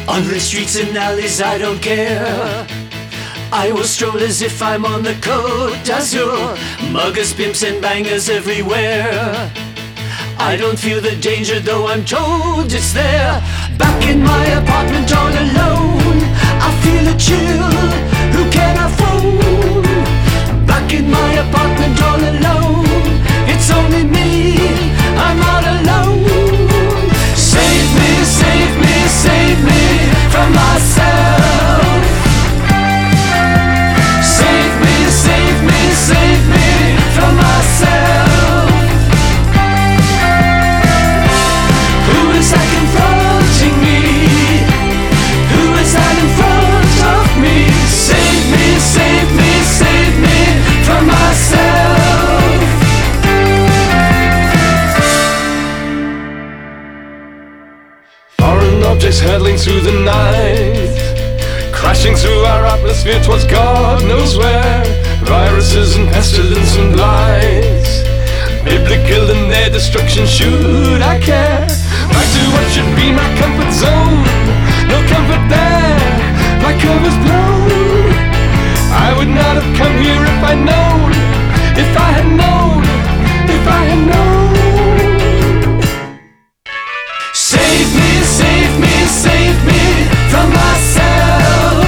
On the streets and alleys I don't care. I will stroll as if I'm on the Côte d'Azur. Muggers, pimps and bangers everywhere. I don't feel the danger though I'm told it's there. Back in my apartment all alone, I feel a chill, who can I phone? Back in my apartment all alone, it's only me, I'm not alone. Save me, save me, save me from myself. Save me, save me, save me from myself. Who is that confronting me? Who is that in front of me? Save me, save me, save me from myself. Foreign objects hurtling through the night, crashing through our atmosphere towards God knows where. Viruses and pestilence and blights, biblical in their destruction, should I care? Back to what should be my comfort zone, no comfort there, my cover's blown. I would not have come here if I'd known, if I had known, if I had known. Save me, save me, save me from myself.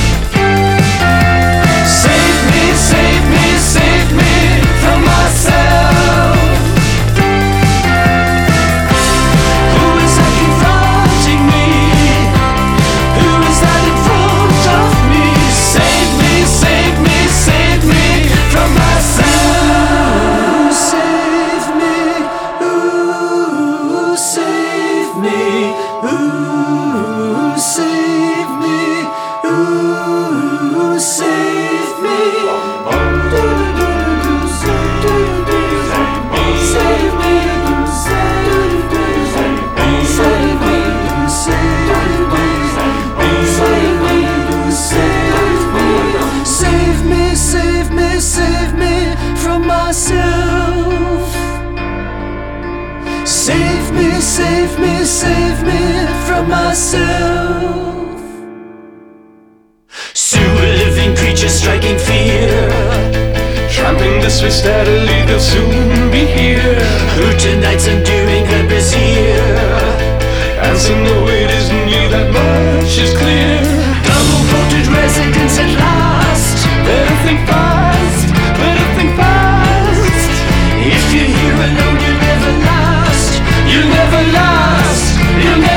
Save me, save me, save me from myself. Who is that confronting me? Who is that in front of me? Save me, save me, save me from myself. Save me, ooh, save me, ooh, save me, ooh, save me. Save me, save me, save me from myself. Save me, save me, save me from myself. Sewer living creatures striking fear, Tramping this way steadily, they'll soon be here. who tonight's undoing her brazier. And so no, it isn't you, that much is clear. Double-coated residents at last. Better think fast, better think fast. If you're here alone, you'll never last. You'll never last, you'll never